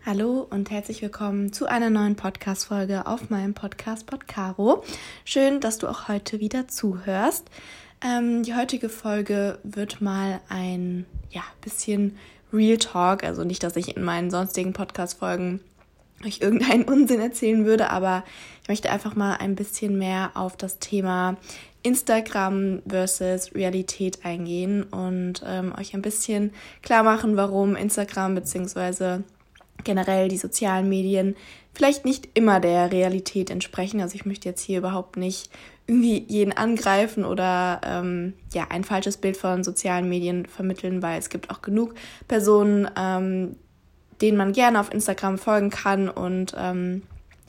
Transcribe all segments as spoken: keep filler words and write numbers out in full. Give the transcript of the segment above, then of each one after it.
Hallo und herzlich willkommen zu einer neuen Podcast-Folge auf meinem Podcast Podcaro. Schön, dass du auch heute wieder zuhörst. Ähm, die heutige Folge wird mal ein ja, bisschen Real Talk, also nicht, dass ich in meinen sonstigen Podcast-Folgen euch irgendeinen Unsinn erzählen würde, aber ich möchte einfach mal ein bisschen mehr auf das Thema Instagram versus Realität eingehen und ähm, euch ein bisschen klar machen, warum Instagram bzw. generell die sozialen Medien vielleicht nicht immer der Realität entsprechen. Also ich möchte jetzt hier überhaupt nicht irgendwie jeden angreifen oder ähm, ja ein falsches Bild von sozialen Medien vermitteln, weil es gibt auch genug Personen, ähm, denen man gerne auf Instagram folgen kann und ähm,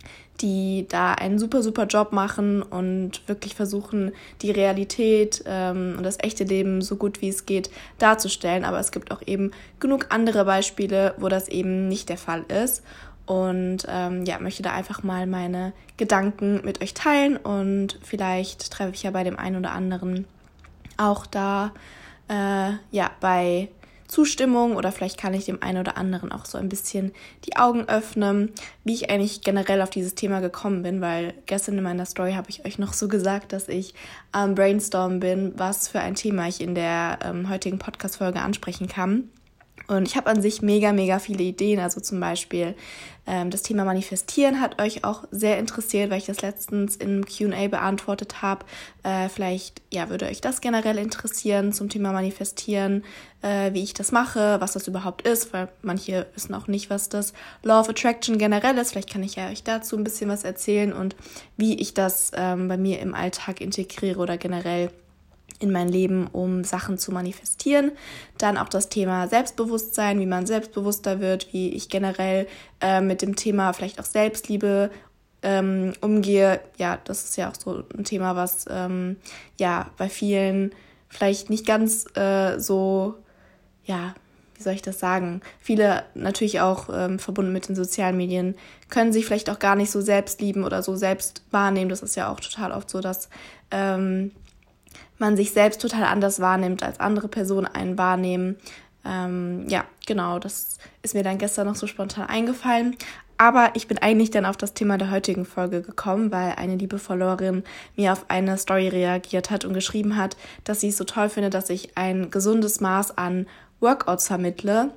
die da einen super, super Job machen und wirklich versuchen, die Realität ähm, und das echte Leben so gut wie es geht darzustellen. Aber es gibt auch eben genug andere Beispiele, wo das eben nicht der Fall ist. Und ähm, ja, möchte da einfach mal meine Gedanken mit euch teilen und vielleicht treffe ich ja bei dem einen oder anderen auch da äh, ja bei Zustimmung oder vielleicht kann ich dem einen oder anderen auch so ein bisschen die Augen öffnen, wie ich eigentlich generell auf dieses Thema gekommen bin, weil gestern in meiner Story habe ich euch noch so gesagt, dass ich am ähm, Brainstorm bin, was für ein Thema ich in der ähm, heutigen Podcast-Folge ansprechen kann. Und ich habe an sich mega, mega viele Ideen, also zum Beispiel ähm, das Thema Manifestieren hat euch auch sehr interessiert, weil ich das letztens im Q und A beantwortet habe. Äh, vielleicht ja, würde euch das generell interessieren zum Thema Manifestieren, äh, wie ich das mache, was das überhaupt ist, weil manche wissen auch nicht, was das Law of Attraction generell ist. Vielleicht kann ich ja euch dazu ein bisschen was erzählen und wie ich das ähm, bei mir im Alltag integriere oder generell in mein Leben, um Sachen zu manifestieren. Dann auch das Thema Selbstbewusstsein, wie man selbstbewusster wird, wie ich generell äh, mit dem Thema vielleicht auch Selbstliebe ähm, umgehe. Ja, das ist ja auch so ein Thema, was ähm, ja bei vielen vielleicht nicht ganz äh, so, ja, wie soll ich das sagen? Viele natürlich auch ähm, verbunden mit den sozialen Medien können sich vielleicht auch gar nicht so selbst lieben oder so selbst wahrnehmen. Das ist ja auch total oft so, dass ähm, man sich selbst total anders wahrnimmt, als andere Personen einen wahrnehmen. Ähm, ja, genau, das ist mir dann gestern noch so spontan eingefallen. Aber ich bin eigentlich dann auf das Thema der heutigen Folge gekommen, weil eine liebe Followerin mir auf eine Story reagiert hat und geschrieben hat, dass sie es so toll findet, dass ich ein gesundes Maß an Workouts vermittle.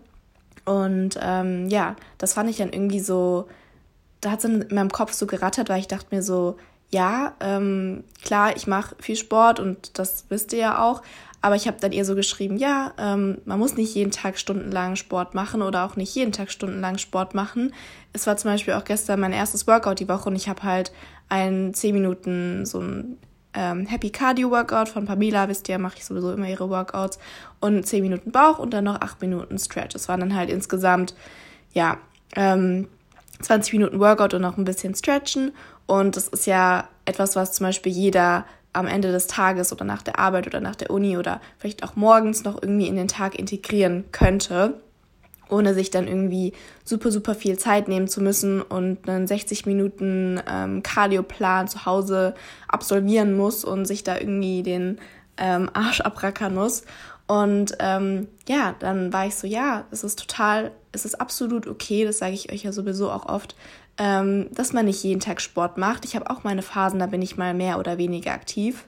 Und ähm, ja, das fand ich dann irgendwie so, da hat es in meinem Kopf so gerattert, weil ich dachte mir so, ja, ähm, klar, ich mache viel Sport und das wisst ihr ja auch, aber ich habe dann ihr so geschrieben, ja, ähm, man muss nicht jeden Tag stundenlang Sport machen oder auch nicht jeden Tag stundenlang Sport machen. Es war zum Beispiel auch gestern mein erstes Workout die Woche und ich habe halt ein zehn Minuten so ein ähm, Happy Cardio Workout von Pamela, wisst ihr, mache ich sowieso immer ihre Workouts und zehn Minuten Bauch und dann noch acht Minuten Stretch. Es waren dann halt insgesamt, ja, ähm, zwanzig Minuten Workout und noch ein bisschen Stretchen. Und das ist ja etwas, was zum Beispiel jeder am Ende des Tages oder nach der Arbeit oder nach der Uni oder vielleicht auch morgens noch irgendwie in den Tag integrieren könnte, ohne sich dann irgendwie super, super viel Zeit nehmen zu müssen und einen sechzig Minuten ähm, Cardioplan zu Hause absolvieren muss und sich da irgendwie den ähm, Arsch abrackern muss. Und ähm, ja, dann war ich so, ja, es ist total, es ist absolut okay, das sage ich euch ja sowieso auch oft, ähm, dass man nicht jeden Tag Sport macht. Ich habe auch meine Phasen, da bin ich mal mehr oder weniger aktiv.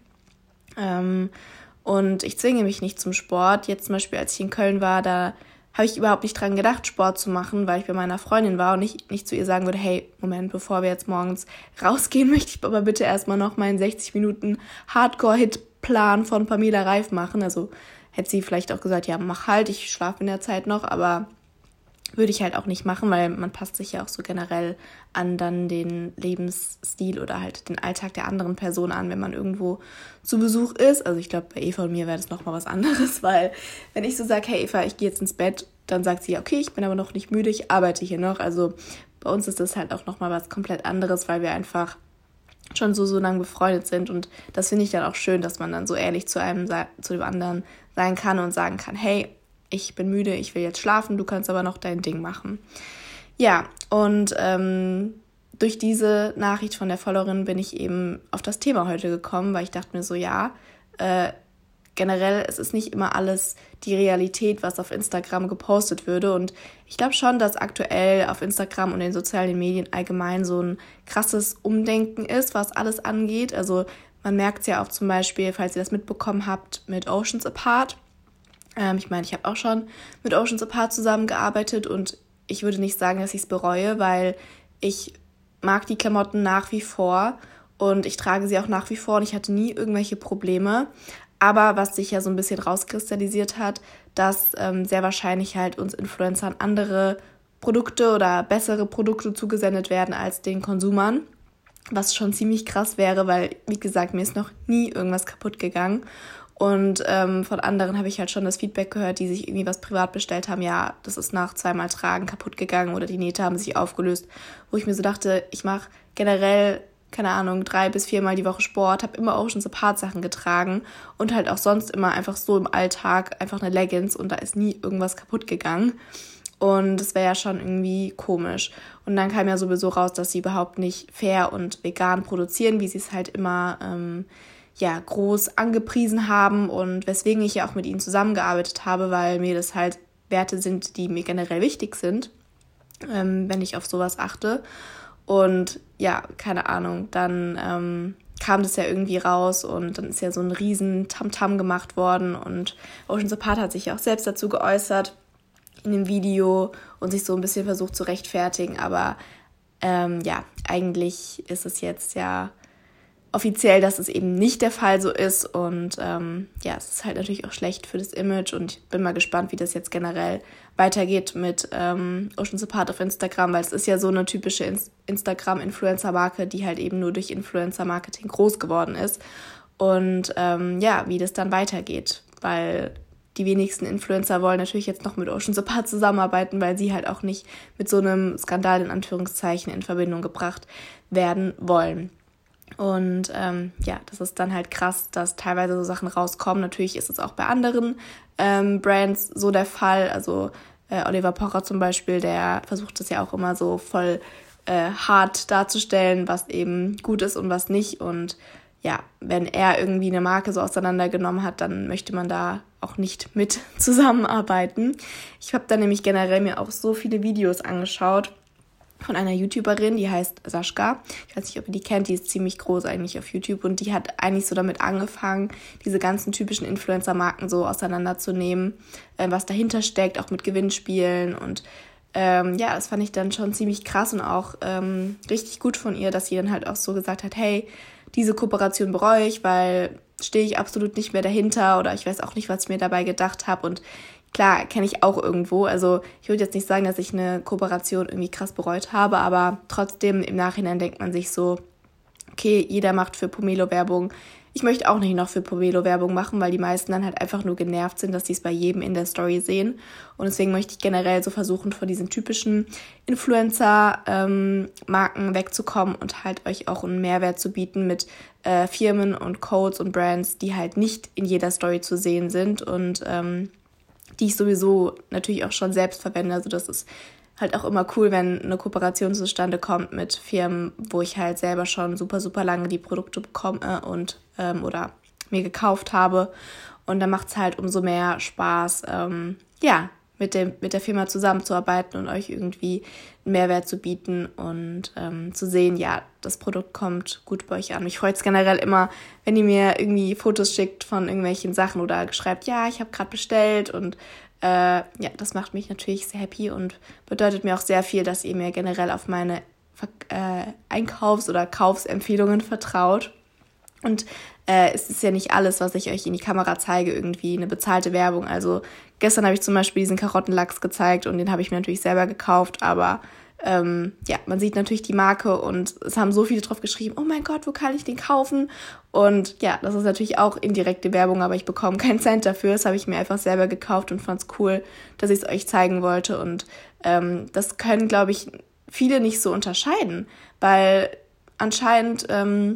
Ähm, und ich zwinge mich nicht zum Sport. Jetzt zum Beispiel, als ich in Köln war, da habe ich überhaupt nicht dran gedacht, Sport zu machen, weil ich bei meiner Freundin war und ich nicht zu ihr sagen würde, hey, Moment, bevor wir jetzt morgens rausgehen, möchte ich aber bitte erstmal noch meinen sechzig Minuten Hardcore-Hit-Plan von Pamela Reif machen. Also hätte sie vielleicht auch gesagt, ja, mach halt, ich schlafe in der Zeit noch, aber würde ich halt auch nicht machen, weil man passt sich ja auch so generell an dann den Lebensstil oder halt den Alltag der anderen Person an, wenn man irgendwo zu Besuch ist. Also ich glaube, bei Eva und mir wäre das nochmal was anderes, weil wenn ich so sage, hey Eva, ich gehe jetzt ins Bett, dann sagt sie, ja, okay, ich bin aber noch nicht müde, ich arbeite hier noch. Also bei uns ist das halt auch nochmal was komplett anderes, weil wir einfach schon so, so lange befreundet sind und das finde ich dann auch schön, dass man dann so ehrlich zu einem, zu dem anderen sein kann und sagen kann, hey, ich bin müde, ich will jetzt schlafen, du kannst aber noch dein Ding machen. Ja, und ähm, durch diese Nachricht von der Followerin bin ich eben auf das Thema heute gekommen, weil ich dachte mir so, ja, äh, generell, es ist nicht immer alles die Realität, was auf Instagram gepostet würde. Und ich glaube schon, dass aktuell auf Instagram und den sozialen Medien allgemein so ein krasses Umdenken ist, was alles angeht. Also man merkt es ja auch zum Beispiel, falls ihr das mitbekommen habt, mit Oceans Apart. Ähm, ich meine, ich habe auch schon mit Oceans Apart zusammengearbeitet und ich würde nicht sagen, dass ich es bereue, weil ich mag die Klamotten nach wie vor und ich trage sie auch nach wie vor und ich hatte nie irgendwelche Probleme. Aber was sich ja so ein bisschen rauskristallisiert hat, dass ähm, sehr wahrscheinlich halt uns Influencern andere Produkte oder bessere Produkte zugesendet werden als den Konsumern. Was schon ziemlich krass wäre, weil, wie gesagt, mir ist noch nie irgendwas kaputt gegangen. Und ähm, von anderen habe ich halt schon das Feedback gehört, die sich irgendwie was privat bestellt haben. Ja, das ist nach zweimal Tragen kaputt gegangen oder die Nähte haben sich aufgelöst. Wo ich mir so dachte, ich mache generell, keine Ahnung, drei bis viermal die Woche Sport, habe immer Oceans Apart Sachen getragen und halt auch sonst immer einfach so im Alltag einfach eine Leggings und da ist nie irgendwas kaputt gegangen. Und das wäre ja schon irgendwie komisch. Und dann kam ja sowieso raus, dass sie überhaupt nicht fair und vegan produzieren, wie sie es halt immer ähm, ja groß angepriesen haben und weswegen ich ja auch mit ihnen zusammengearbeitet habe, weil mir das halt Werte sind, die mir generell wichtig sind, ähm, wenn ich auf sowas achte. Und ja, keine Ahnung, dann ähm, kam das ja irgendwie raus und dann ist ja so ein riesen Tamtam gemacht worden und Oceans Apart hat sich ja auch selbst dazu geäußert in dem Video und sich so ein bisschen versucht zu rechtfertigen, aber ähm, ja, eigentlich ist es jetzt ja offiziell, dass es eben nicht der Fall so ist und ähm, ja, es ist halt natürlich auch schlecht für das Image und ich bin mal gespannt, wie das jetzt generell weitergeht mit ähm, Oceans Apart auf Instagram, weil es ist ja so eine typische In- Instagram-Influencer-Marke, die halt eben nur durch Influencer-Marketing groß geworden ist und ähm, ja, wie das dann weitergeht, weil die wenigsten Influencer wollen natürlich jetzt noch mit Oceans Apart zusammenarbeiten, weil sie halt auch nicht mit so einem Skandal in Anführungszeichen in Verbindung gebracht werden wollen. Und ähm, ja, das ist dann halt krass, dass teilweise so Sachen rauskommen. Natürlich ist es auch bei anderen ähm, Brands so der Fall. Also äh, Oliver Pocher zum Beispiel, der versucht das ja auch immer so voll äh, hart darzustellen, was eben gut ist und was nicht. Und ja, wenn er irgendwie eine Marke so auseinandergenommen hat, dann möchte man da auch nicht mit zusammenarbeiten. Ich habe da nämlich generell mir auch so viele Videos angeschaut von einer YouTuberin, die heißt Sascha. Ich weiß nicht, ob ihr die kennt, die ist ziemlich groß eigentlich auf YouTube und die hat eigentlich so damit angefangen, diese ganzen typischen Influencer-Marken so auseinanderzunehmen, äh, was dahinter steckt, auch mit Gewinnspielen und ähm, ja, das fand ich dann schon ziemlich krass und auch ähm, richtig gut von ihr, dass sie dann halt auch so gesagt hat, hey, diese Kooperation bereue ich, weil stehe ich absolut nicht mehr dahinter oder ich weiß auch nicht, was ich mir dabei gedacht habe und klar, kenne ich auch irgendwo. Also ich würde jetzt nicht sagen, dass ich eine Kooperation irgendwie krass bereut habe, aber trotzdem im Nachhinein denkt man sich so, okay, jeder macht für Pomelo Werbung. Ich möchte auch nicht noch für Pomelo Werbung machen, weil die meisten dann halt einfach nur genervt sind, dass sie es bei jedem in der Story sehen. Und deswegen möchte ich generell so versuchen, von diesen typischen Influencer-Marken ähm, wegzukommen und halt euch auch einen Mehrwert zu bieten mit äh, Firmen und Codes und Brands, die halt nicht in jeder Story zu sehen sind und ähm, die ich sowieso natürlich auch schon selbst verwende. Also das ist halt auch immer cool, wenn eine Kooperation zustande kommt mit Firmen, wo ich halt selber schon super, super lange die Produkte bekomme und ähm, oder mir gekauft habe. Und dann macht es halt umso mehr Spaß, ähm, ja, mit dem mit der Firma zusammenzuarbeiten und euch irgendwie einen Mehrwert zu bieten und ähm, zu sehen, ja, das Produkt kommt gut bei euch an. Mich freut es generell immer, wenn ihr mir irgendwie Fotos schickt von irgendwelchen Sachen oder schreibt, ja, ich habe gerade bestellt und äh, ja, das macht mich natürlich sehr happy und bedeutet mir auch sehr viel, dass ihr mir generell auf meine äh, Einkaufs- oder Kaufsempfehlungen vertraut. Und äh, es ist ja nicht alles, was ich euch in die Kamera zeige, irgendwie eine bezahlte Werbung. Also gestern habe ich zum Beispiel diesen Karottenlachs gezeigt und den habe ich mir natürlich selber gekauft, aber ähm, ja, man sieht natürlich die Marke und es haben so viele drauf geschrieben, oh mein Gott, wo kann ich den kaufen? Und ja, das ist natürlich auch indirekte Werbung, aber ich bekomme keinen Cent dafür. Das habe ich mir einfach selber gekauft und fand es cool, dass ich es euch zeigen wollte. Und ähm, das können, glaube ich, viele nicht so unterscheiden, weil anscheinend ähm,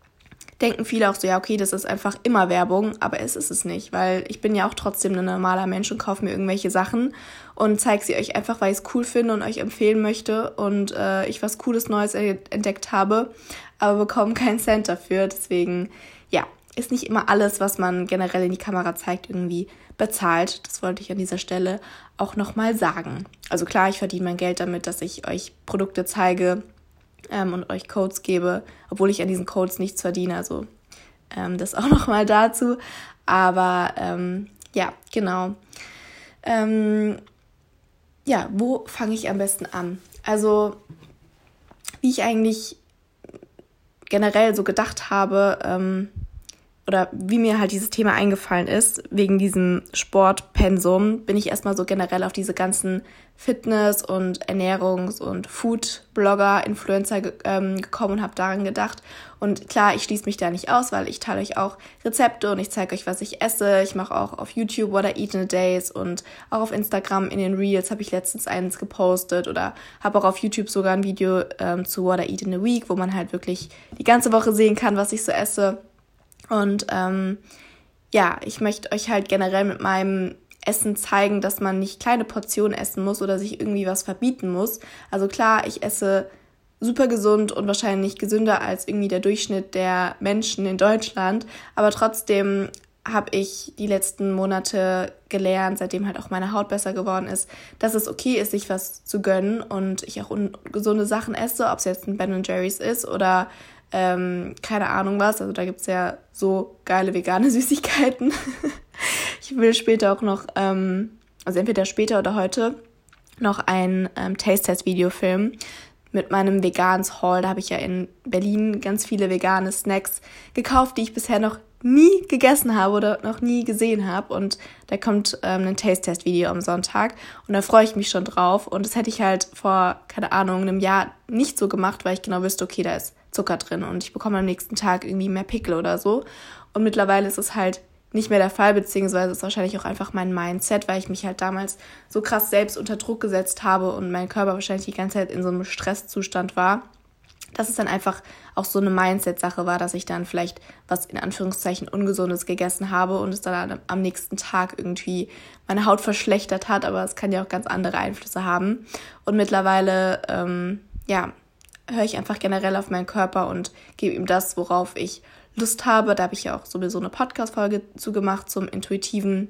denken viele auch so, ja, okay, das ist einfach immer Werbung, aber es ist es nicht, weil ich bin ja auch trotzdem ein normaler Mensch und kaufe mir irgendwelche Sachen und zeige sie euch einfach, weil ich es cool finde und euch empfehlen möchte und äh, ich was Cooles Neues entdeckt habe, aber bekomme keinen Cent dafür. Deswegen, ja, ist nicht immer alles, was man generell in die Kamera zeigt, irgendwie bezahlt. Das wollte ich an dieser Stelle auch nochmal sagen. Also klar, ich verdiene mein Geld damit, dass ich euch Produkte zeige ähm, und euch Codes gebe, obwohl ich an diesen Codes nichts verdiene. Also ähm, das auch nochmal dazu. Aber ähm, ja, genau. Ähm, ja, wo fange ich am besten an? Also wie ich eigentlich generell so gedacht habe, ähm, oder wie mir halt dieses Thema eingefallen ist, wegen diesem Sportpensum, bin ich erstmal so generell auf diese ganzen Fitness- und Ernährungs- und Food-Blogger, Influencer ge- ähm, gekommen und habe daran gedacht. Und klar, ich schließe mich da nicht aus, weil ich teile euch auch Rezepte und ich zeige euch, was ich esse. Ich mache auch auf YouTube What I Eat in a Days und auch auf Instagram in den Reels habe ich letztens eins gepostet oder habe auch auf YouTube sogar ein Video ähm, zu What I Eat in a Week, wo man halt wirklich die ganze Woche sehen kann, was ich so esse. Und ähm, ja, ich möchte euch halt generell mit meinem Essen zeigen, dass man nicht kleine Portionen essen muss oder sich irgendwie was verbieten muss. Also klar, ich esse super gesund und wahrscheinlich gesünder als irgendwie der Durchschnitt der Menschen in Deutschland. Aber trotzdem habe ich die letzten Monate gelernt, seitdem halt auch meine Haut besser geworden ist, dass es okay ist, sich was zu gönnen und ich auch ungesunde Sachen esse, ob es jetzt ein Ben and Jerry's ist oder Ähm, keine Ahnung was, also da gibt es ja so geile vegane Süßigkeiten. Ich will später auch noch, ähm, also entweder später oder heute, noch ein ähm, Taste-Test-Video filmen mit meinem Vegans-Haul. Da habe ich ja in Berlin ganz viele vegane Snacks gekauft, die ich bisher noch nie gegessen habe oder noch nie gesehen habe. Und da kommt ähm, ein Taste-Test-Video am Sonntag und da freue ich mich schon drauf. Und das hätte ich halt vor, keine Ahnung, einem Jahr nicht so gemacht, weil ich genau wüsste, okay, da ist Zucker drin und ich bekomme am nächsten Tag irgendwie mehr Pickel oder so. Und mittlerweile ist es halt nicht mehr der Fall, beziehungsweise ist wahrscheinlich auch einfach mein Mindset, weil ich mich halt damals so krass selbst unter Druck gesetzt habe und mein Körper wahrscheinlich die ganze Zeit in so einem Stresszustand war, dass es dann einfach auch so eine Mindset-Sache war, dass ich dann vielleicht was in Anführungszeichen Ungesundes gegessen habe und es dann am nächsten Tag irgendwie meine Haut verschlechtert hat, aber es kann ja auch ganz andere Einflüsse haben. Und mittlerweile, ähm, ja, höre ich einfach generell auf meinen Körper und gebe ihm das, worauf ich Lust habe. Da habe ich ja auch sowieso eine Podcast-Folge zu gemacht zum intuitiven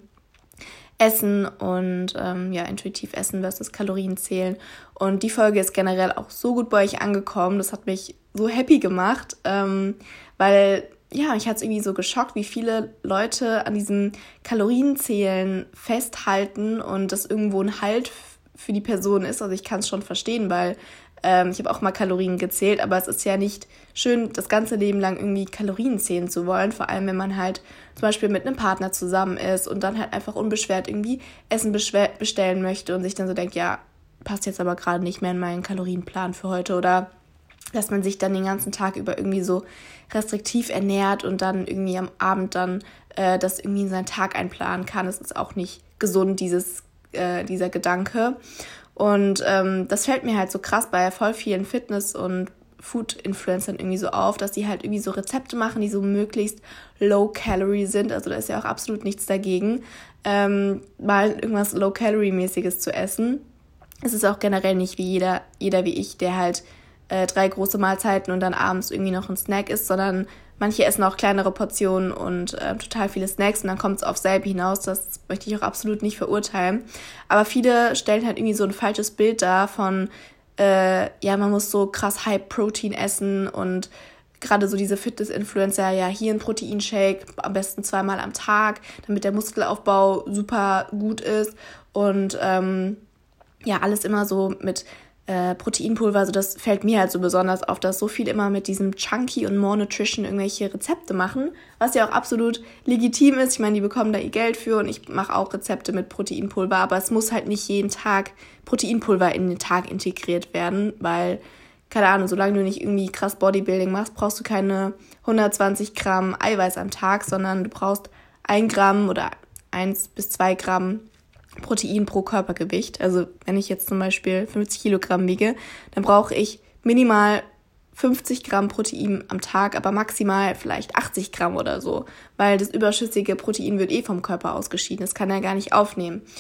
Essen und ähm, ja, intuitiv essen versus Kalorien zählen. Und die Folge ist generell auch so gut bei euch angekommen. Das hat mich so happy gemacht, ähm, weil ja, mich hat es irgendwie so geschockt, wie viele Leute an diesem Kalorienzählen festhalten und das irgendwo ein Halt für die Person ist. Also ich kann es schon verstehen, weil ähm, ich habe auch mal Kalorien gezählt, aber es ist ja nicht schön, das ganze Leben lang irgendwie Kalorien zählen zu wollen, vor allem wenn man halt zum Beispiel mit einem Partner zusammen ist und dann halt einfach unbeschwert irgendwie Essen beschwer- bestellen möchte und sich dann so denkt, ja, passt jetzt aber gerade nicht mehr in meinen Kalorienplan für heute, oder dass man sich dann den ganzen Tag über irgendwie so restriktiv ernährt und dann irgendwie am Abend dann äh, das irgendwie in seinen Tag einplanen kann. Das ist auch nicht gesund, dieses, äh, dieser Gedanke. Und ähm, das fällt mir halt so krass bei voll vielen Fitness- und Food-Influencern irgendwie so auf, dass die halt irgendwie so Rezepte machen, die so möglichst low-calorie sind. Also da ist ja auch absolut nichts dagegen, ähm, mal irgendwas low-calorie-mäßiges zu essen. Es ist auch generell nicht wie jeder, jeder wie ich, der halt äh, drei große Mahlzeiten und dann abends irgendwie noch ein Snack isst, sondern manche essen auch kleinere Portionen und äh, total viele Snacks und dann kommt es auf selbe hinaus. Das möchte ich auch absolut nicht verurteilen. Aber viele stellen halt irgendwie so ein falsches Bild dar von, äh, ja, man muss so krass High-Protein essen und gerade so diese Fitness-Influencer, ja, hier ein Proteinshake, am besten zweimal am Tag, damit der Muskelaufbau super gut ist und ähm, ja, alles immer so mit Äh, Proteinpulver, also das fällt mir halt so besonders auf, dass so viel immer mit diesem Chunky und More Nutrition irgendwelche Rezepte machen, was ja auch absolut legitim ist. Ich meine, die bekommen da ihr Geld für und ich mache auch Rezepte mit Proteinpulver, aber es muss halt nicht jeden Tag Proteinpulver in den Tag integriert werden, weil, keine Ahnung, solange du nicht irgendwie krass Bodybuilding machst, brauchst du keine hundertzwanzig Gramm Eiweiß am Tag, sondern du brauchst ein Gramm oder eins bis zwei Gramm Protein pro Körpergewicht. Also wenn ich jetzt zum Beispiel fünfzig Kilogramm wiege, dann brauche ich minimal fünfzig Gramm Protein am Tag, aber maximal vielleicht achtzig Gramm oder so, weil das überschüssige Protein wird eh vom Körper ausgeschieden. Das kann er gar nicht aufnehmen.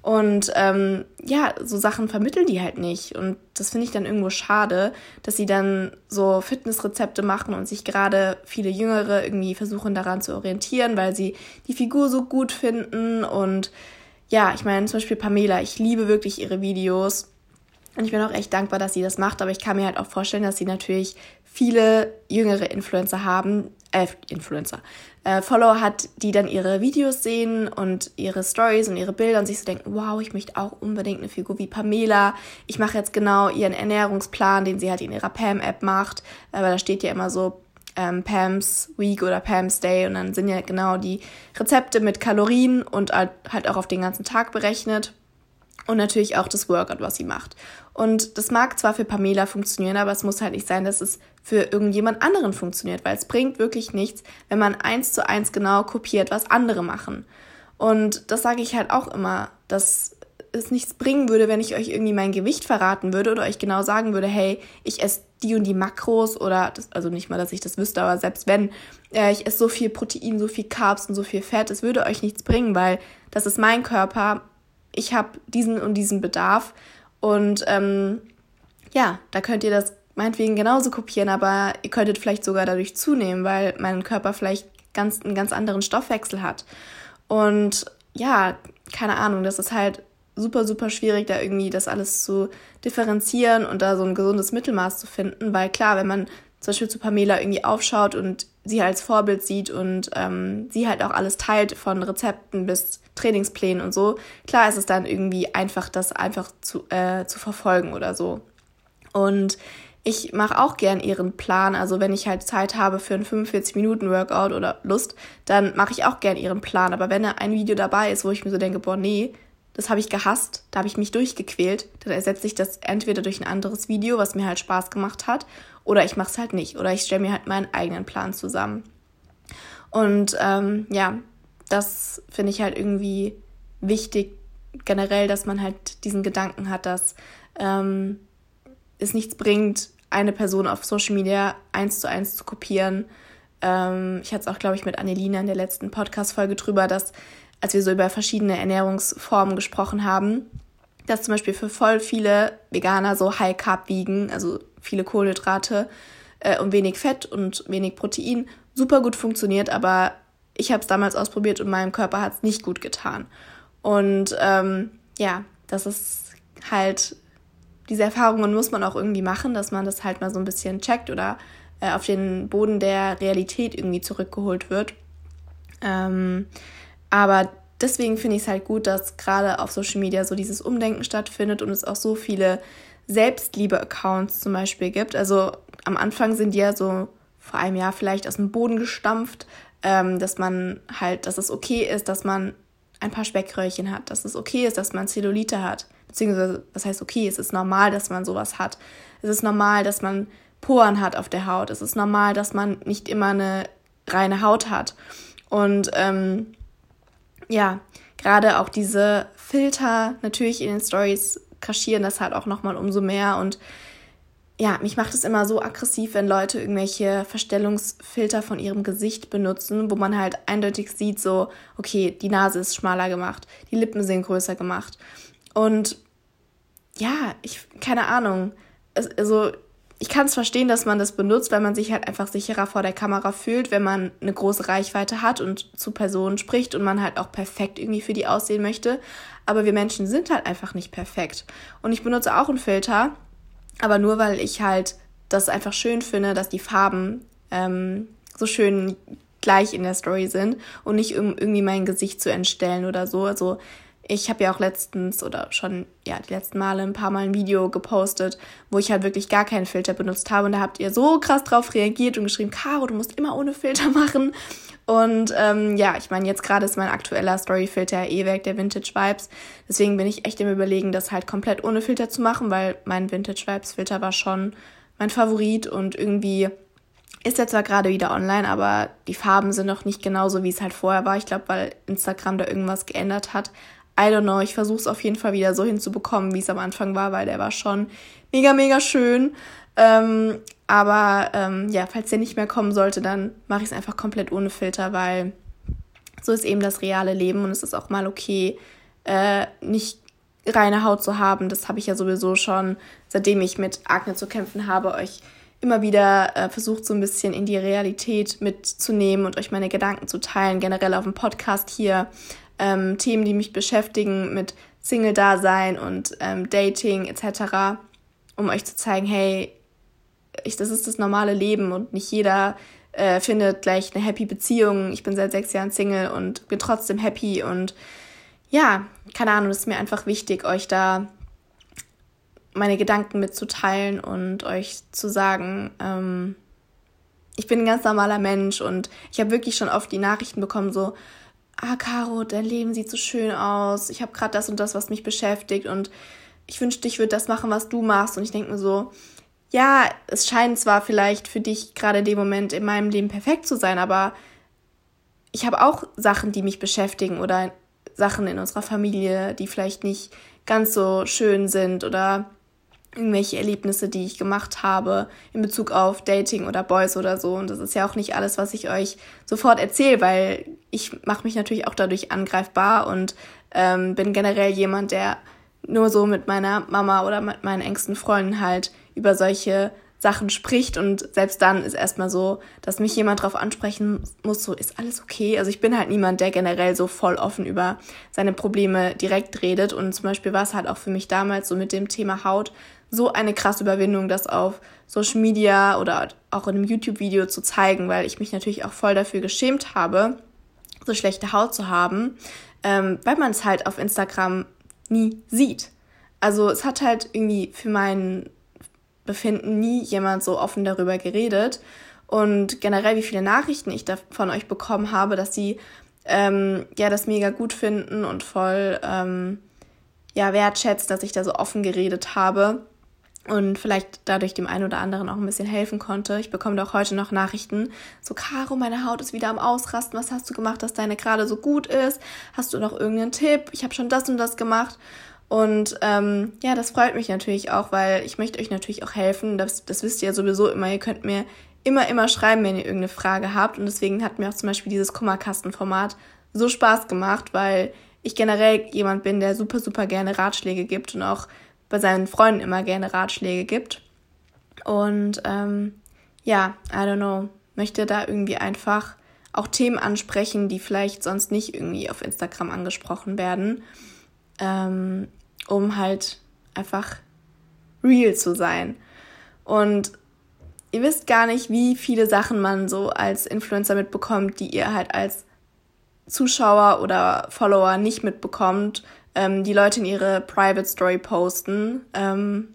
Und ähm, ja, so Sachen vermitteln die halt nicht. Und das finde ich dann irgendwo schade, dass sie dann so Fitnessrezepte machen und sich gerade viele Jüngere irgendwie versuchen daran zu orientieren, weil sie die Figur so gut finden. Und ja, ich meine zum Beispiel Pamela, ich liebe wirklich ihre Videos. Und ich bin auch echt dankbar, dass sie das macht. Aber ich kann mir halt auch vorstellen, dass sie natürlich viele jüngere Influencer haben, äh, Influencer, äh, Follower hat, die dann ihre Videos sehen und ihre Stories und ihre Bilder und sich so denken, wow, ich möchte auch unbedingt eine Figur wie Pamela. Ich mache jetzt genau ihren Ernährungsplan, den sie halt in ihrer Pam-App macht, äh, weil da steht ja immer so ähm, Pam's Week oder Pam's Day und dann sind ja genau die Rezepte mit Kalorien und halt auch auf den ganzen Tag berechnet. Und natürlich auch das Workout, was sie macht. Und das mag zwar für Pamela funktionieren, aber es muss halt nicht sein, dass es für irgendjemand anderen funktioniert, weil es bringt wirklich nichts, wenn man eins zu eins genau kopiert, was andere machen. Und das sage ich halt auch immer, dass es nichts bringen würde, wenn ich euch irgendwie mein Gewicht verraten würde oder euch genau sagen würde, hey, ich esse die und die Makros oder, das, also nicht mal, dass ich das wüsste, aber selbst wenn, äh, ich esse so viel Protein, so viel Carbs und so viel Fett, es würde euch nichts bringen, weil das ist mein Körper. Ich habe diesen und diesen Bedarf und ähm, ja, da könnt ihr das meinetwegen genauso kopieren, aber ihr könntet vielleicht sogar dadurch zunehmen, weil mein Körper vielleicht ganz, einen ganz anderen Stoffwechsel hat. Und ja, keine Ahnung, das ist halt super, super schwierig, da irgendwie das alles zu differenzieren und da so ein gesundes Mittelmaß zu finden, weil klar, wenn man zum Beispiel zu Pamela irgendwie aufschaut und sie als Vorbild sieht und ähm, sie halt auch alles teilt, von Rezepten bis Trainingsplänen und so, klar ist es dann irgendwie einfach, das einfach zu, äh, zu verfolgen oder so. Und ich mache auch gern ihren Plan, also wenn ich halt Zeit habe für einen fünfundvierzig-Minuten-Workout oder Lust, dann mache ich auch gern ihren Plan. Aber wenn da ein Video dabei ist, wo ich mir so denke, boah, nee, das habe ich gehasst, da habe ich mich durchgequält, dann ersetze ich das entweder durch ein anderes Video, was mir halt Spaß gemacht hat, oder ich mache es halt nicht. Oder ich stelle mir halt meinen eigenen Plan zusammen. Und ähm, ja, das finde ich halt irgendwie wichtig generell, dass man halt diesen Gedanken hat, dass ähm, es nichts bringt, eine Person auf Social Media eins zu eins zu kopieren. Ähm, ich hatte es auch, glaube ich, mit Annelina in der letzten Podcast-Folge drüber, dass, als wir so über verschiedene Ernährungsformen gesprochen haben, dass zum Beispiel für voll viele Veganer so High Carb wiegen, also viele Kohlenhydrate äh, und wenig Fett und wenig Protein, super gut funktioniert, aber ich habe es damals ausprobiert und meinem Körper hat es nicht gut getan. Und ähm, ja, das ist halt, diese Erfahrungen muss man auch irgendwie machen, dass man das halt mal so ein bisschen checkt oder äh, auf den Boden der Realität irgendwie zurückgeholt wird. Ähm, aber deswegen finde ich es halt gut, dass gerade auf Social Media so dieses Umdenken stattfindet und es auch so viele Selbstliebe-Accounts zum Beispiel gibt. Also am Anfang sind die ja so vor einem Jahr vielleicht aus dem Boden gestampft, ähm, dass man halt, dass es okay ist, dass man ein paar Speckröllchen hat, dass es okay ist, dass man Zellulite hat. Beziehungsweise, was heißt okay? Es ist normal, dass man sowas hat. Es ist normal, dass man Poren hat auf der Haut. Es ist normal, dass man nicht immer eine reine Haut hat. Und ähm, ja, gerade auch diese Filter natürlich in den Stories kaschieren das halt auch nochmal umso mehr. Und ja, mich macht es immer so aggressiv, wenn Leute irgendwelche Verstellungsfilter von ihrem Gesicht benutzen, wo man halt eindeutig sieht, so, okay, die Nase ist schmaler gemacht, die Lippen sind größer gemacht. Und ja, ich, keine Ahnung, also ich kann es verstehen, dass man das benutzt, weil man sich halt einfach sicherer vor der Kamera fühlt, wenn man eine große Reichweite hat und zu Personen spricht und man halt auch perfekt irgendwie für die aussehen möchte. Aber wir Menschen sind halt einfach nicht perfekt. Und ich benutze auch einen Filter, aber nur, weil ich halt das einfach schön finde, dass die Farben ähm, so schön gleich in der Story sind und nicht um irgendwie mein Gesicht zu entstellen oder so. Also ich habe ja auch letztens oder schon ja die letzten Male ein paar Mal ein Video gepostet, wo ich halt wirklich gar keinen Filter benutzt habe. Und da habt ihr so krass drauf reagiert und geschrieben, Caro, du musst immer ohne Filter machen. Und ähm, ja, ich meine, jetzt gerade ist mein aktueller Storyfilter eh weg, der Vintage Vibes. Deswegen bin ich echt im Überlegen, das halt komplett ohne Filter zu machen, weil mein Vintage Vibes Filter war schon mein Favorit. Und irgendwie ist er zwar gerade wieder online, aber die Farben sind noch nicht genauso, wie es halt vorher war. Ich glaube, weil Instagram da irgendwas geändert hat. I don't know, ich versuche es auf jeden Fall wieder so hinzubekommen, wie es am Anfang war, weil der war schon mega, mega schön. Ähm, aber ähm, ja, falls der nicht mehr kommen sollte, dann mache ich es einfach komplett ohne Filter, weil so ist eben das reale Leben und es ist auch mal okay, äh, nicht reine Haut zu haben. Das habe ich ja sowieso schon, seitdem ich mit Akne zu kämpfen habe, euch immer wieder äh, versucht, so ein bisschen in die Realität mitzunehmen und euch meine Gedanken zu teilen, generell auf dem Podcast hier. Ähm, Themen, die mich beschäftigen mit Single-Dasein und ähm, Dating et cetera, um euch zu zeigen, hey, ich, das ist das normale Leben und nicht jeder äh, findet gleich eine happy Beziehung. Ich bin seit sechs Jahren Single und bin trotzdem happy und ja, keine Ahnung, es ist mir einfach wichtig, euch da meine Gedanken mitzuteilen und euch zu sagen, ähm, ich bin ein ganz normaler Mensch und ich habe wirklich schon oft die Nachrichten bekommen, so, ah, Caro, dein Leben sieht so schön aus, ich habe gerade das und das, was mich beschäftigt und ich wünschte, ich würde das machen, was du machst. Und ich denke mir so, ja, es scheint zwar vielleicht für dich gerade in dem Moment in meinem Leben perfekt zu sein, aber ich habe auch Sachen, die mich beschäftigen oder Sachen in unserer Familie, die vielleicht nicht ganz so schön sind oder irgendwelche Erlebnisse, die ich gemacht habe in Bezug auf Dating oder Boys oder so. Und das ist ja auch nicht alles, was ich euch sofort erzähle, weil ich mache mich natürlich auch dadurch angreifbar und ähm, bin generell jemand, der nur so mit meiner Mama oder mit meinen engsten Freunden halt über solche Sachen spricht und selbst dann ist erstmal so, dass mich jemand drauf ansprechen muss, so, ist alles okay? Also ich bin halt niemand, der generell so voll offen über seine Probleme direkt redet und zum Beispiel war es halt auch für mich damals so mit dem Thema Haut so eine krasse Überwindung, das auf Social Media oder auch in einem YouTube-Video zu zeigen, weil ich mich natürlich auch voll dafür geschämt habe, so schlechte Haut zu haben, ähm, weil man es halt auf Instagram nie sieht. Also es hat halt irgendwie für mein Befinden nie jemand so offen darüber geredet und generell wie viele Nachrichten ich da von euch bekommen habe, dass sie ähm, ja das mega gut finden und voll ähm, ja wertschätzen, dass ich da so offen geredet habe und vielleicht dadurch dem einen oder anderen auch ein bisschen helfen konnte. Ich bekomme doch heute noch Nachrichten, so, Caro, meine Haut ist wieder am Ausrasten, was hast du gemacht, dass deine gerade so gut ist? Hast du noch irgendeinen Tipp? Ich habe schon das und das gemacht. Und ähm, ja, das freut mich natürlich auch, weil ich möchte euch natürlich auch helfen. Das, das wisst ihr ja sowieso immer. Ihr könnt mir immer, immer schreiben, wenn ihr irgendeine Frage habt. Und deswegen hat mir auch zum Beispiel dieses Kummerkastenformat so Spaß gemacht, weil ich generell jemand bin, der super, super gerne Ratschläge gibt und auch bei seinen Freunden immer gerne Ratschläge gibt. Und ähm, ja, I don't know, möchte da irgendwie einfach auch Themen ansprechen, die vielleicht sonst nicht irgendwie auf Instagram angesprochen werden. Ähm, um halt einfach real zu sein. Und ihr wisst gar nicht, wie viele Sachen man so als Influencer mitbekommt, die ihr halt als Zuschauer oder Follower nicht mitbekommt, ähm, die Leute in ihre Private Story posten. Ähm,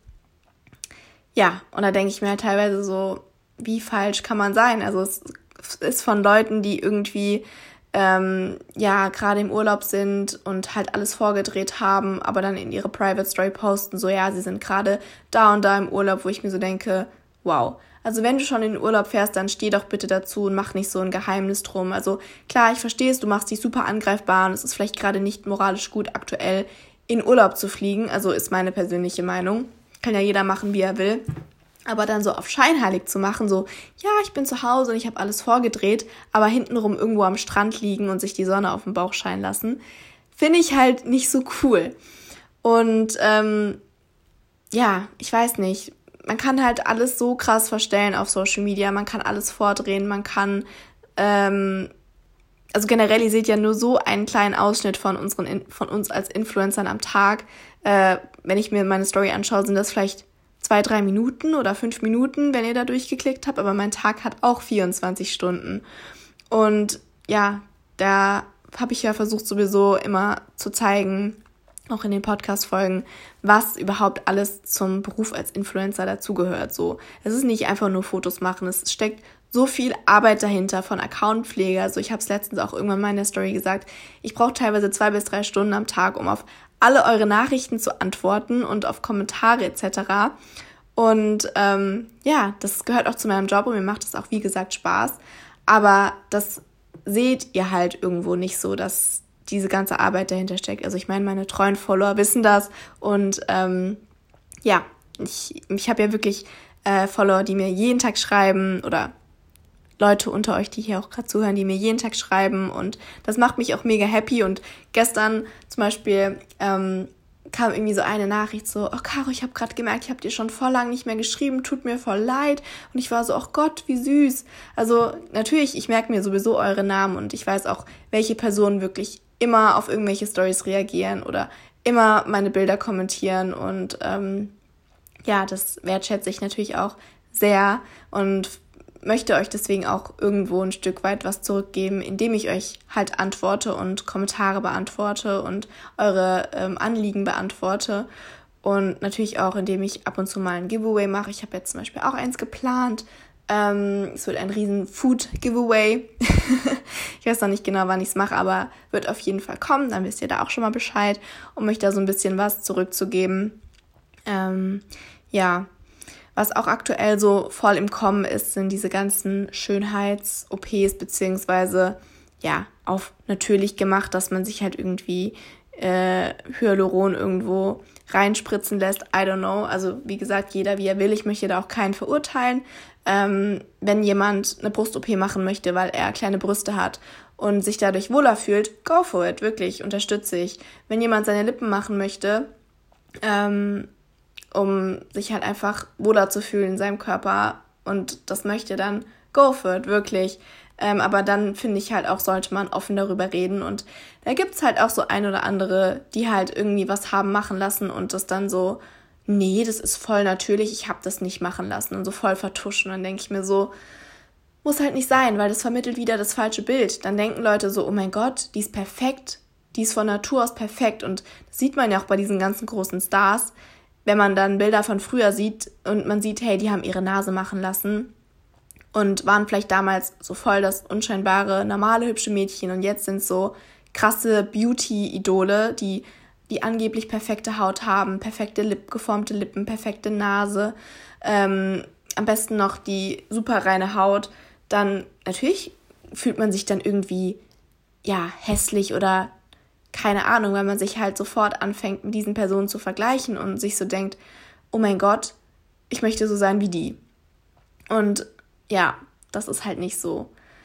ja, und da denke ich mir halt teilweise so, wie falsch kann man sein? Also es ist von Leuten, die irgendwie ähm, ja gerade im Urlaub sind und halt alles vorgedreht haben, aber dann in ihre Private Story posten, so ja, sie sind gerade da und da im Urlaub, wo ich mir so denke, wow. Also wenn du schon in den Urlaub fährst, dann steh doch bitte dazu und mach nicht so ein Geheimnis drum. Also klar, ich verstehe es, du machst dich super angreifbar und es ist vielleicht gerade nicht moralisch gut, aktuell in Urlaub zu fliegen. Also ist meine persönliche Meinung. Kann ja jeder machen, wie er will. Aber dann so auf scheinheilig zu machen, so, ja, ich bin zu Hause und ich habe alles vorgedreht, aber hintenrum irgendwo am Strand liegen und sich die Sonne auf den Bauch scheinen lassen, finde ich halt nicht so cool. Und ähm, ja, ich weiß nicht, man kann halt alles so krass verstellen auf Social Media, man kann alles vordrehen, man kann, ähm, also generell, ihr seht ja nur so einen kleinen Ausschnitt von unseren, von uns als Influencern am Tag. Äh, wenn ich mir meine Story anschaue, sind das vielleicht zwei, drei Minuten oder fünf Minuten, wenn ihr da durchgeklickt habt, aber mein Tag hat auch vierundzwanzig Stunden. Und ja, da habe ich ja versucht sowieso immer zu zeigen, auch in den Podcast-Folgen, was überhaupt alles zum Beruf als Influencer dazugehört. So, es ist nicht einfach nur Fotos machen, es steckt so viel Arbeit dahinter von Accountpflege. Also ich habe es letztens auch irgendwann mal in der Story gesagt, ich brauche teilweise zwei bis drei Stunden am Tag, um auf alle eure Nachrichten zu antworten und auf Kommentare et cetera. Und ähm, ja, das gehört auch zu meinem Job und mir macht es auch, wie gesagt, Spaß. Aber das seht ihr halt irgendwo nicht so, dass diese ganze Arbeit dahinter steckt. Also ich meine, meine treuen Follower wissen das. Und ähm, ja, ich, ich habe ja wirklich äh, Follower, die mir jeden Tag schreiben oder Leute unter euch, die hier auch gerade zuhören, die mir jeden Tag schreiben und das macht mich auch mega happy. Und gestern zum Beispiel ähm, kam irgendwie so eine Nachricht so, oh Caro, ich habe gerade gemerkt, ich habe dir schon voll lang nicht mehr geschrieben, tut mir voll leid. Und ich war so, oh Gott, wie süß. Also natürlich, ich merke mir sowieso eure Namen und ich weiß auch, welche Personen wirklich immer auf irgendwelche Stories reagieren oder immer meine Bilder kommentieren. Und ähm, ja, das wertschätze ich natürlich auch sehr und möchte euch deswegen auch irgendwo ein Stück weit was zurückgeben, indem ich euch halt antworte und Kommentare beantworte und eure ähm, Anliegen beantworte und natürlich auch, indem ich ab und zu mal ein Giveaway mache. Ich habe jetzt zum Beispiel auch eins geplant. Ähm, es wird ein riesen Food-Giveaway. Ich weiß noch nicht genau, wann ich es mache, aber wird auf jeden Fall kommen. Dann wisst ihr da auch schon mal Bescheid, um euch da so ein bisschen was zurückzugeben. Ähm, ja, was auch aktuell so voll im Kommen ist, sind diese ganzen Schönheits-O Ps, beziehungsweise ja, auf natürlich gemacht, dass man sich halt irgendwie äh, Hyaluron irgendwo reinspritzen lässt. I don't know. Also wie gesagt, jeder wie er will. Ich möchte da auch keinen verurteilen. Ähm, wenn jemand eine Brust-O P machen möchte, weil er kleine Brüste hat und sich dadurch wohler fühlt, go for it. Wirklich, unterstütze ich. Wenn jemand seine Lippen machen möchte, ähm, um sich halt einfach wohler zu fühlen in seinem Körper und das möchte, dann go for it, wirklich. Ähm, aber dann finde ich halt auch, sollte man offen darüber reden und da gibt's halt auch so ein oder andere, die halt irgendwie was haben machen lassen und das dann so, nee, das ist voll natürlich, ich habe das nicht machen lassen und so voll vertuschen. Und dann denke ich mir so, muss halt nicht sein, weil das vermittelt wieder das falsche Bild. Dann denken Leute so, oh mein Gott, die ist perfekt, die ist von Natur aus perfekt und das sieht man ja auch bei diesen ganzen großen Stars, wenn man dann Bilder von früher sieht und man sieht, hey, die haben ihre Nase machen lassen und waren vielleicht damals so voll das unscheinbare, normale, hübsche Mädchen und jetzt sind so krasse Beauty-Idole, die die angeblich perfekte Haut haben, perfekte Lip, geformte Lippen, perfekte Nase, ähm, am besten noch die super reine Haut, dann natürlich fühlt man sich dann irgendwie, ja, hässlich oder keine Ahnung, weil man sich halt sofort anfängt, mit diesen Personen zu vergleichen und sich so denkt, oh mein Gott, ich möchte so sein wie die. Und ja, das ist halt nicht so.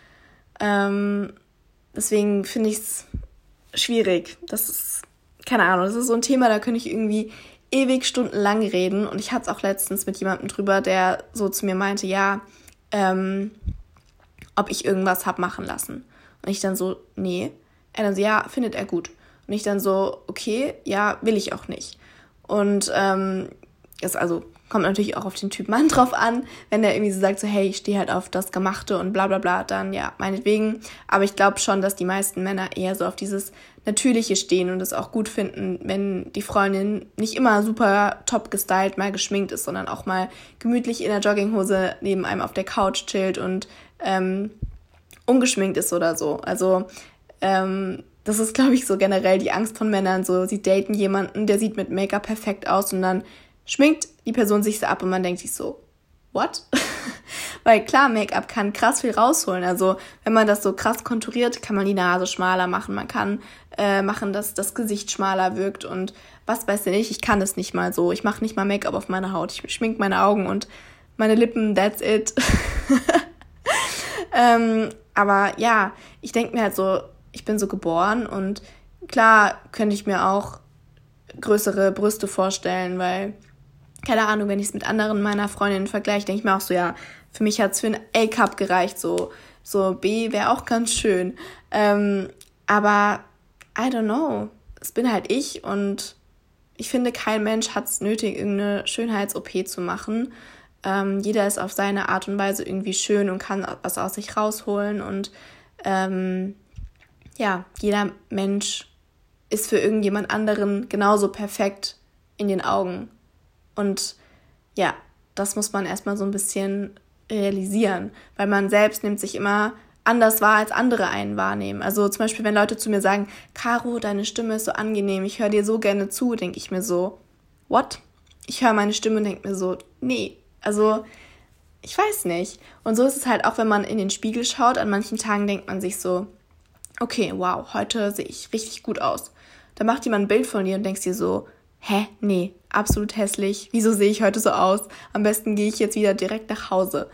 Ähm, deswegen finde ich es schwierig. Das ist, keine Ahnung, das ist so ein Thema, da könnte ich irgendwie ewig stundenlang reden. Und ich hatte es auch letztens mit jemandem drüber, der so zu mir meinte, ja, ähm, ob ich irgendwas hab machen lassen. Und ich dann so, nee. Er dann so, ja, findet er gut. Und ich dann so, okay, ja, will ich auch nicht. Und ähm, das also kommt natürlich auch auf den Typ Mann drauf an. Wenn der irgendwie so sagt, so hey, ich stehe halt auf das Gemachte und bla bla bla, dann ja, meinetwegen. Aber ich glaube schon, dass die meisten Männer eher so auf dieses Natürliche stehen und es auch gut finden, wenn die Freundin nicht immer super top gestylt, mal geschminkt ist, sondern auch mal gemütlich in der Jogginghose neben einem auf der Couch chillt und ähm, ungeschminkt ist oder so. Also ähm, das ist, glaube ich, so generell die Angst von Männern. So, sie daten jemanden, der sieht mit Make-up perfekt aus und dann schminkt die Person sich so ab und man denkt sich so, what? Weil klar, Make-up kann krass viel rausholen. Also wenn man das so krass konturiert, kann man die Nase schmaler machen. Man kann äh, machen, dass das Gesicht schmaler wirkt und was weiß ich nicht. Ich kann das nicht mal so. Ich mache nicht mal Make-up auf meine Haut. Ich schmink meine Augen und meine Lippen, that's it. ähm, aber ja, ich denke mir halt so, ich bin so geboren und klar könnte ich mir auch größere Brüste vorstellen, weil, keine Ahnung, wenn ich es mit anderen meiner Freundinnen vergleiche, denke ich mir auch so, ja, für mich hat es für ein A-Cup gereicht, so, so B wäre auch ganz schön. Ähm, aber, I don't know, es bin halt ich und ich finde, kein Mensch hat es nötig, irgendeine Schönheits-O P zu machen. Ähm, jeder ist auf seine Art und Weise irgendwie schön und kann was aus sich rausholen und ähm, ja, jeder Mensch ist für irgendjemand anderen genauso perfekt in den Augen. Und ja, das muss man erstmal so ein bisschen realisieren, weil man selbst nimmt sich immer anders wahr, als andere einen wahrnehmen. Also zum Beispiel, wenn Leute zu mir sagen, Caro, deine Stimme ist so angenehm, ich höre dir so gerne zu, denke ich mir so, what? Ich höre meine Stimme und denke mir so, nee, also ich weiß nicht. Und so ist es halt auch, wenn man in den Spiegel schaut, an manchen Tagen denkt man sich so, okay, wow, heute sehe ich richtig gut aus. Dann macht jemand ein Bild von dir und denkst dir so, hä, nee, absolut hässlich. Wieso sehe ich heute so aus? Am besten gehe ich jetzt wieder direkt nach Hause.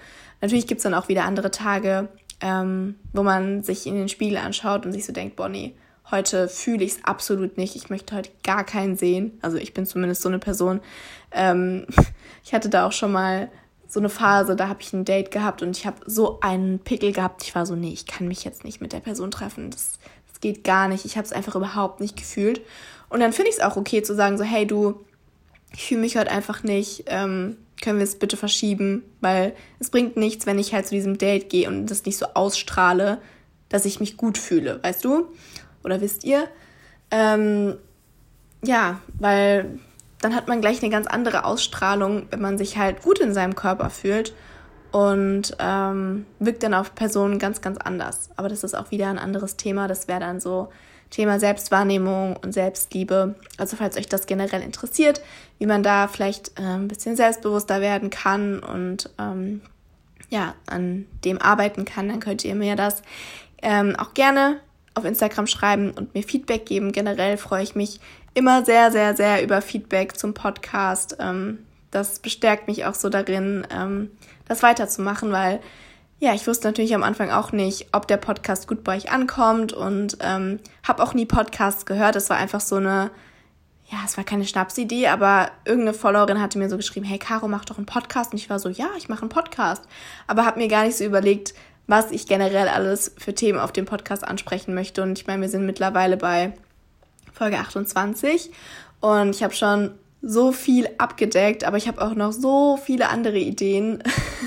Natürlich gibt es dann auch wieder andere Tage, ähm, wo man sich in den Spiegel anschaut und sich so denkt, boah, nee, heute fühle ich es absolut nicht. Ich möchte heute gar keinen sehen. Also ich bin zumindest so eine Person. Ähm, ich hatte da auch schon mal so eine Phase, da habe ich ein Date gehabt und ich habe so einen Pickel gehabt. Ich war so, nee, ich kann mich jetzt nicht mit der Person treffen. Das, das geht gar nicht. Ich habe es einfach überhaupt nicht gefühlt. Und dann finde ich es auch okay zu sagen so, hey du, ich fühle mich heute einfach nicht. Ähm, können wir es bitte verschieben? Weil es bringt nichts, wenn ich halt zu diesem Date gehe und das nicht so ausstrahle, dass ich mich gut fühle, weißt du? Oder wisst ihr? Ähm, ja, weil dann hat man gleich eine ganz andere Ausstrahlung, wenn man sich halt gut in seinem Körper fühlt und ähm, wirkt dann auf Personen ganz, ganz anders. Aber das ist auch wieder ein anderes Thema. Das wäre dann so Thema Selbstwahrnehmung und Selbstliebe. Also falls euch das generell interessiert, wie man da vielleicht äh, ein bisschen selbstbewusster werden kann und ähm, ja, an dem arbeiten kann, dann könnt ihr mir das ähm, auch gerne auf Instagram schreiben und mir Feedback geben. Generell freue ich mich immer sehr, sehr, sehr über Feedback zum Podcast. Ähm, das bestärkt mich auch so darin, ähm, das weiterzumachen, weil ja, ich wusste natürlich am Anfang auch nicht, ob der Podcast gut bei euch ankommt und ähm, habe auch nie Podcasts gehört. Es war einfach so eine, ja, es war keine Schnapsidee, aber irgendeine Followerin hatte mir so geschrieben, hey Caro, mach doch einen Podcast. Und ich war so, ja, ich mache einen Podcast. Aber habe mir gar nicht so überlegt, was ich generell alles für Themen auf dem Podcast ansprechen möchte. Und ich meine, wir sind mittlerweile bei Folge achtundzwanzig und ich habe schon so viel abgedeckt, aber ich habe auch noch so viele andere Ideen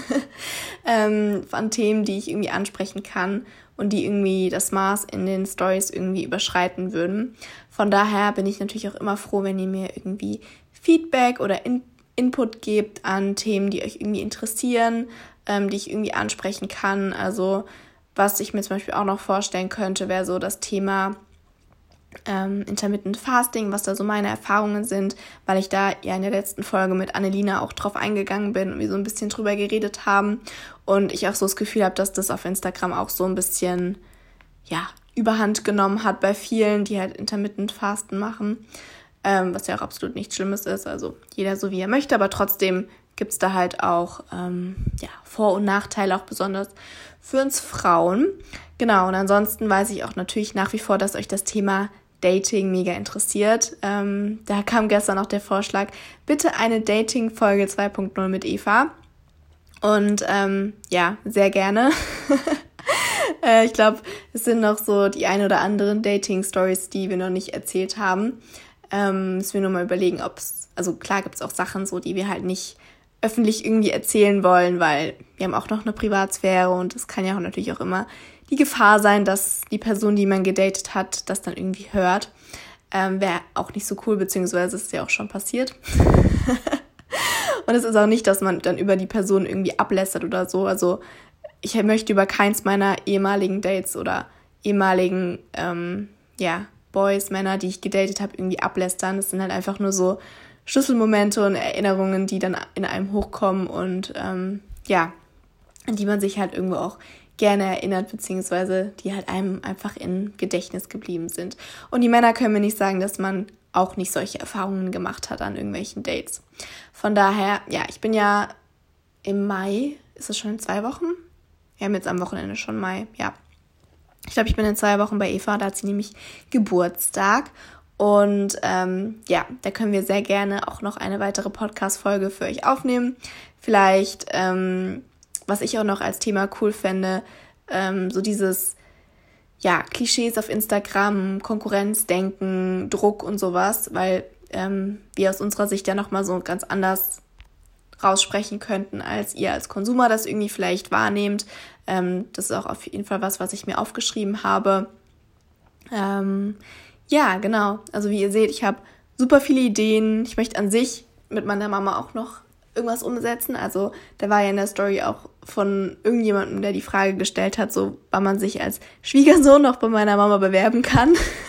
ähm, von Themen, die ich irgendwie ansprechen kann und die irgendwie das Maß in den Storys irgendwie überschreiten würden. Von daher bin ich natürlich auch immer froh, wenn ihr mir irgendwie Feedback oder in- Input gebt an Themen, die euch irgendwie interessieren, ähm, die ich irgendwie ansprechen kann. Also was ich mir zum Beispiel auch noch vorstellen könnte, wäre so das Thema Ähm, Intermittent Fasting, was da so meine Erfahrungen sind, weil ich da ja in der letzten Folge mit Annelina auch drauf eingegangen bin und wir so ein bisschen drüber geredet haben und ich auch so das Gefühl habe, dass das auf Instagram auch so ein bisschen, ja, Überhand genommen hat bei vielen, die halt Intermittent Fasten machen, ähm, was ja auch absolut nichts Schlimmes ist, also jeder so wie er möchte, aber trotzdem gibt es da halt auch ähm, ja, Vor- und Nachteile, auch besonders für uns Frauen. Genau, und ansonsten weiß ich auch natürlich nach wie vor, dass euch das Thema Dating mega interessiert. Ähm, da kam gestern auch der Vorschlag, bitte eine Dating-Folge zwei Punkt null mit Eva. Und ähm, ja, sehr gerne. äh, ich glaube, es sind noch so die ein oder anderen Dating-Stories, die wir noch nicht erzählt haben. Ähm, müssen wir nur mal überlegen, ob es, also klar gibt es auch Sachen so, die wir halt nicht öffentlich irgendwie erzählen wollen, weil wir haben auch noch eine Privatsphäre und es kann ja auch natürlich auch immer die Gefahr sein, dass die Person, die man gedatet hat, das dann irgendwie hört. Ähm, wäre auch nicht so cool, beziehungsweise ist ja auch schon passiert. Und es ist auch nicht, dass man dann über die Person irgendwie ablästert oder so. Also ich möchte über keins meiner ehemaligen Dates oder ehemaligen ähm, ja, Boys, Männer, die ich gedatet habe, irgendwie ablästern. Das sind halt einfach nur so Schlüsselmomente und Erinnerungen, die dann in einem hochkommen und ähm, ja, an die man sich halt irgendwo auch gerne erinnert, beziehungsweise die halt einem einfach im Gedächtnis geblieben sind. Und die Männer können mir nicht sagen, dass man auch nicht solche Erfahrungen gemacht hat an irgendwelchen Dates. Von daher, ja, ich bin ja im Mai, ist es schon in zwei Wochen? Wir haben jetzt am Wochenende schon Mai, ja. Ich glaube, ich bin in zwei Wochen bei Eva, da hat sie nämlich Geburtstag. Und ähm, ja, da können wir sehr gerne auch noch eine weitere Podcast-Folge für euch aufnehmen. Vielleicht, ähm, was ich auch noch als Thema cool fände, ähm, so dieses, ja, Klischees auf Instagram, Konkurrenzdenken, Druck und sowas, weil ähm, wir aus unserer Sicht ja nochmal so ganz anders raussprechen könnten, als ihr als Konsumer das irgendwie vielleicht wahrnehmt. Ähm, das ist auch auf jeden Fall was, was ich mir aufgeschrieben habe. Ähm, ja, genau. Also wie ihr seht, ich habe super viele Ideen. Ich möchte an sich mit meiner Mama auch noch irgendwas umsetzen. Also da war ja in der Story auch von irgendjemandem, der die Frage gestellt hat, so wann man sich als Schwiegersohn noch bei meiner Mama bewerben kann.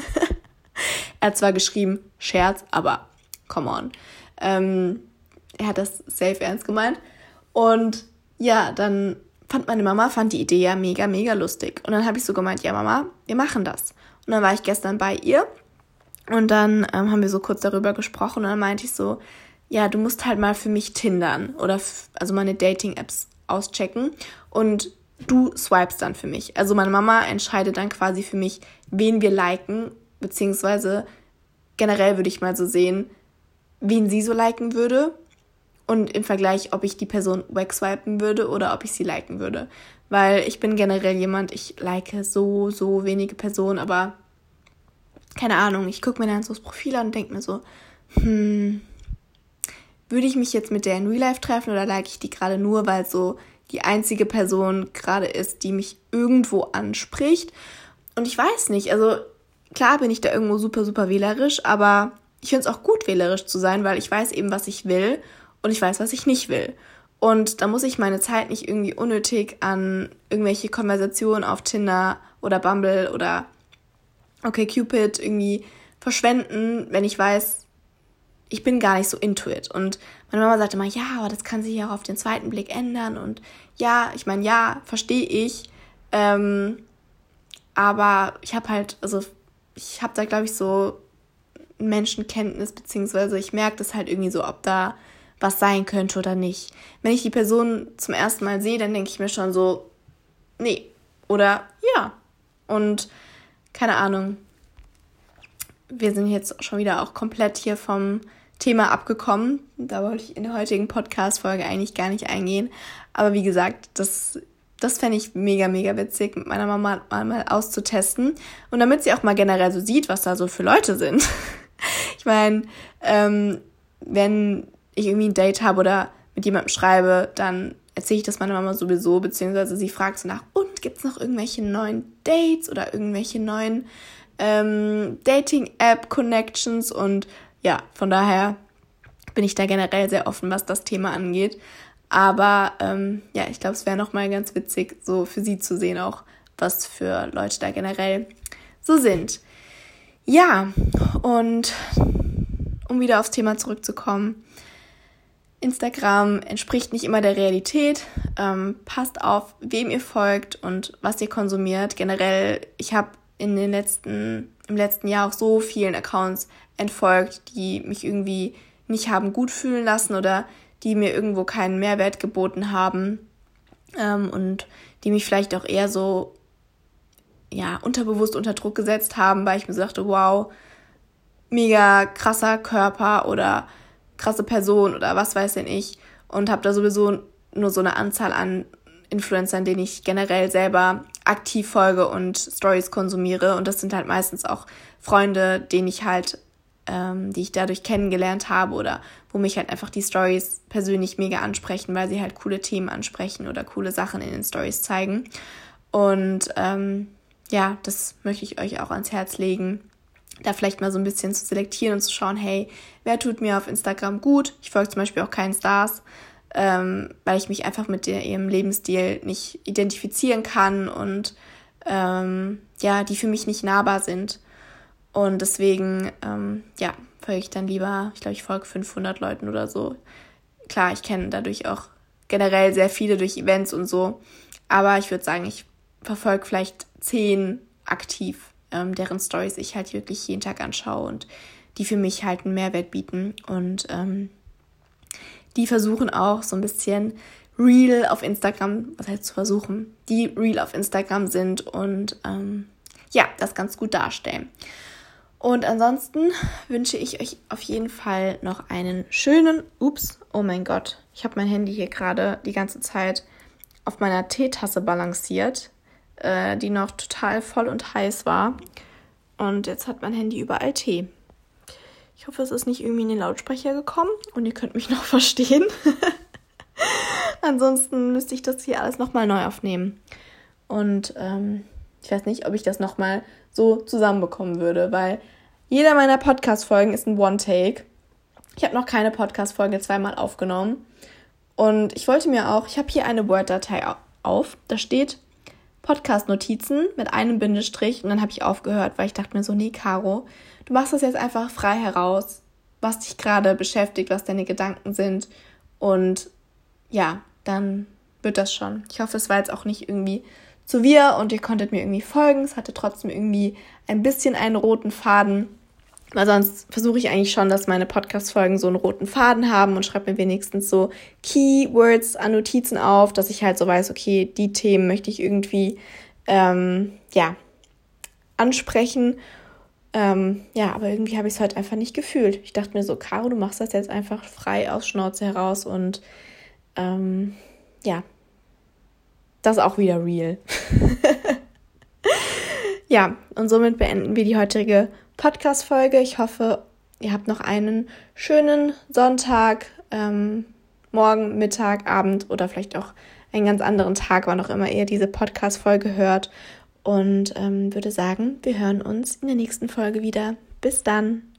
Er hat zwar geschrieben, Scherz, aber come on. Ähm, er hat das safe ernst gemeint. Und ja, dann fand meine Mama, fand die Idee ja mega, mega lustig. Und dann habe ich so gemeint, ja Mama, wir machen das. Und dann war ich gestern bei ihr und dann ähm, haben wir so kurz darüber gesprochen und dann meinte ich so, ja, du musst halt mal für mich Tindern oder f- also meine Dating-Apps auschecken und du swipest dann für mich. Also meine Mama entscheidet dann quasi für mich, wen wir liken, beziehungsweise generell würde ich mal so sehen, wen sie so liken würde und im Vergleich, ob ich die Person wegswipen würde oder ob ich sie liken würde. Weil ich bin generell jemand, ich like so, so wenige Personen, aber keine Ahnung, ich gucke mir dann so das Profil an und denke mir so, hm, würde ich mich jetzt mit der in Real Life treffen oder like ich die gerade nur, weil so die einzige Person gerade ist, die mich irgendwo anspricht. Und ich weiß nicht, also klar bin ich da irgendwo super, super wählerisch, aber ich finde es auch gut, wählerisch zu sein, weil ich weiß eben, was ich will und ich weiß, was ich nicht will. Und da muss ich meine Zeit nicht irgendwie unnötig an irgendwelche Konversationen auf Tinder oder Bumble oder OkCupid irgendwie verschwenden, wenn ich weiß, ich bin gar nicht so into it. Und meine Mama sagte immer, ja, aber das kann sich ja auch auf den zweiten Blick ändern. Und ja, ich meine, ja, verstehe ich. Ähm, aber ich habe halt, also ich habe da, glaube ich, so Menschenkenntnis, beziehungsweise ich merke das halt irgendwie so, ob da was sein könnte oder nicht. Wenn ich die Person zum ersten Mal sehe, dann denke ich mir schon so, nee, oder ja. Und keine Ahnung, wir sind jetzt schon wieder auch komplett hier vom Thema abgekommen. Da wollte ich in der heutigen Podcast-Folge eigentlich gar nicht eingehen. Aber wie gesagt, das, das fände ich mega, mega witzig, mit meiner Mama mal, mal auszutesten. Und damit sie auch mal generell so sieht, was da so für Leute sind. Ich meine, ähm, wenn ich irgendwie ein Date habe oder mit jemandem schreibe, dann erzähle ich das meiner Mama sowieso, beziehungsweise sie fragt so nach, und gibt es noch irgendwelche neuen Dates oder irgendwelche neuen ähm, Dating-App-Connections? Und ja, von daher bin ich da generell sehr offen, was das Thema angeht. Aber ähm, ja, ich glaube, es wäre nochmal ganz witzig, so für sie zu sehen auch, was für Leute da generell so sind. Ja, und um wieder aufs Thema zurückzukommen, Instagram entspricht nicht immer der Realität. Ähm, passt auf, wem ihr folgt und was ihr konsumiert. Generell, ich habe in den letzten, im letzten Jahr auch so vielen Accounts entfolgt, die mich irgendwie nicht haben gut fühlen lassen oder die mir irgendwo keinen Mehrwert geboten haben ähm, und die mich vielleicht auch eher so ja unterbewusst unter Druck gesetzt haben, weil ich mir so dachte, wow, mega krasser Körper oder krasse Person oder was weiß denn ich, und habe da sowieso nur so eine Anzahl an Influencern, denen ich generell selber aktiv folge und Stories konsumiere, und das sind halt meistens auch Freunde, denen ich halt, ähm, die ich dadurch kennengelernt habe oder wo mich halt einfach die Stories persönlich mega ansprechen, weil sie halt coole Themen ansprechen oder coole Sachen in den Stories zeigen. Und ähm, ja, das möchte ich euch auch ans Herz legen, da vielleicht mal so ein bisschen zu selektieren und zu schauen, hey, wer tut mir auf Instagram gut? Ich folge zum Beispiel auch keinen Stars, ähm, weil ich mich einfach mit der, ihrem Lebensstil nicht identifizieren kann und ähm, ja, die für mich nicht nahbar sind. Und deswegen, ähm, ja, folge ich dann lieber, ich glaube, ich folge fünfhundert Leuten oder so. Klar, ich kenne dadurch auch generell sehr viele durch Events und so, aber ich würde sagen, ich verfolge vielleicht zehn aktiv, ähm, deren Stories ich halt wirklich jeden Tag anschaue und die für mich halt einen Mehrwert bieten. Und ähm, die versuchen auch so ein bisschen real auf Instagram, was heißt zu versuchen, die real auf Instagram sind und ähm, ja, das ganz gut darstellen. Und ansonsten wünsche ich euch auf jeden Fall noch einen schönen, ups, oh mein Gott, ich habe mein Handy hier gerade die ganze Zeit auf meiner Teetasse balanciert, äh, die noch total voll und heiß war. Und jetzt hat mein Handy überall Tee. Ich hoffe, es ist nicht irgendwie in den Lautsprecher gekommen und ihr könnt mich noch verstehen. Ansonsten müsste ich das hier alles nochmal neu aufnehmen. Und ähm, ich weiß nicht, ob ich das nochmal so zusammenbekommen würde, weil jeder meiner Podcast-Folgen ist ein One-Take. Ich habe noch keine Podcast-Folge zweimal aufgenommen. Und ich wollte mir auch, ich habe hier eine Word-Datei auf, da steht Podcast-Notizen mit einem Bindestrich und dann habe ich aufgehört, weil ich dachte mir so, nee, Caro, du machst das jetzt einfach frei heraus, was dich gerade beschäftigt, was deine Gedanken sind, und ja, dann wird das schon. Ich hoffe, es war jetzt auch nicht irgendwie zu wir und ihr konntet mir irgendwie folgen. Es hatte trotzdem irgendwie ein bisschen einen roten Faden, Weil sonst versuche ich eigentlich schon, dass meine Podcast-Folgen so einen roten Faden haben und schreibe mir wenigstens so Keywords an Notizen auf, dass ich halt so weiß, okay, die Themen möchte ich irgendwie, ähm, ja, ansprechen. Ähm, ja, aber irgendwie habe ich es heute einfach nicht gefühlt. Ich dachte mir so, Caro, du machst das jetzt einfach frei aus Schnauze heraus und ähm, ja, das ist auch wieder real. Ja, und somit beenden wir die heutige Podcast-Folge. Ich hoffe, ihr habt noch einen schönen Sonntag, ähm, Morgen, Mittag, Abend oder vielleicht auch einen ganz anderen Tag, wann auch immer ihr diese Podcast-Folge hört. Und ähm, würde sagen, wir hören uns in der nächsten Folge wieder. Bis dann!